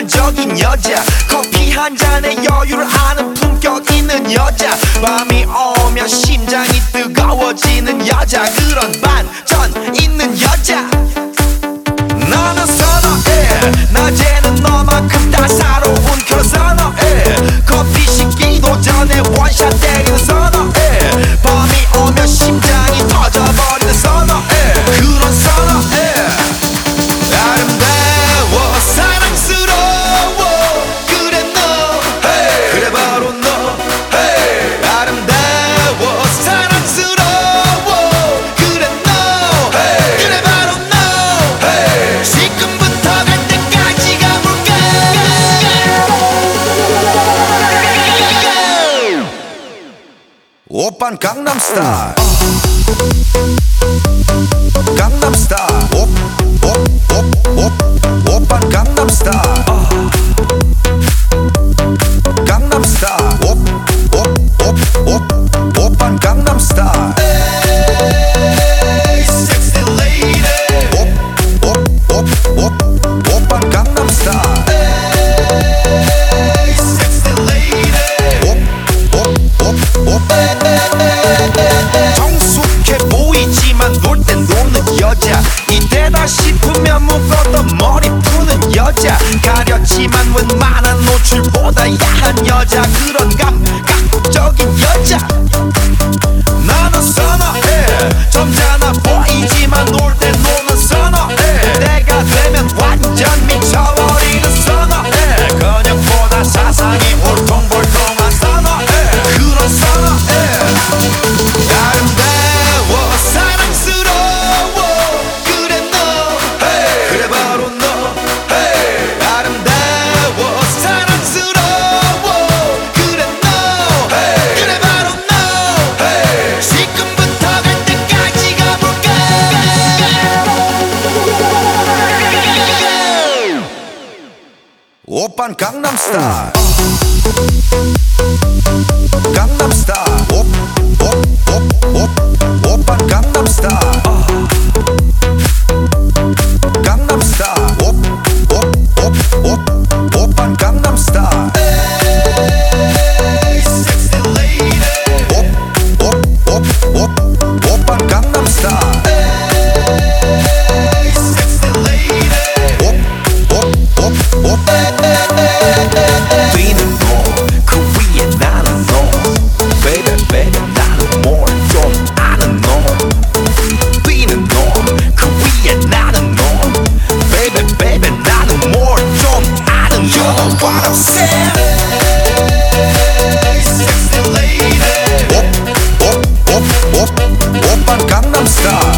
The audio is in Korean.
낭만적인 여자, 커피 한 잔에 여유를 아는 품격 있는 여자, 밤이 오면 심장이 뜨거워지는 여자, 그런 반전 있는 여자 나는 선호해. 낮에는 너만큼 따사로운 그런 선호해. 커피 식기도 전에 원샷 때리는 선호해. 밤이 오면 심장이 터져버리는 선호해. 그런 선호해. 아름다워 사랑스러워 그래 너 hey. 그래 바로 너 hey. 아름다워 사랑스러워 그래 너 hey. 그래 바로 너 hey. 지금부터 갈 때까지 가볼까. 오빤 강남스타일 강남스타일 오빤 강남스타일 강남스타일 오빤 강남스타일 Sexy lady 오빤 강남스타일 Sexy lady 정숙해 보이지만 놀 땐 노는 여자, 이때다 싶으면 묶었던 머리 푸는 여자, 가렸지만 웬만한 노출보다 야한 여자, 그런 감각적인 여자 나는 선호해. 점잖아 보이지만 놀 땐 노는 선호해. 때가 되면 완전 미쳐버리는 선호해. 근육보다 사상이 울퉁불퉁한 선호해. 그런 선호해. 아름다워 사랑스러워 그래 너 hey. 그래 바로 너 hey. 아름다워 사랑스러워 그래 너 hey. 그래 바로 너 hey. 지금부터 갈 때까지 가볼까. 오빤 강남스타일 강남스타일 오빤 강남스타일 강남스타일 오빤 강남스타일 Sexy lady 오빤 강남스타일 Sexy lady 뛰는 너 그 위에 나는 너 Baby baby 나는 뭘 좀 아는 너 뛰는 너 그 위에 나는 너 Baby baby 나는 뭘 좀 아는 너 You know what I'm saying Sexy lady 오빤 강남스타일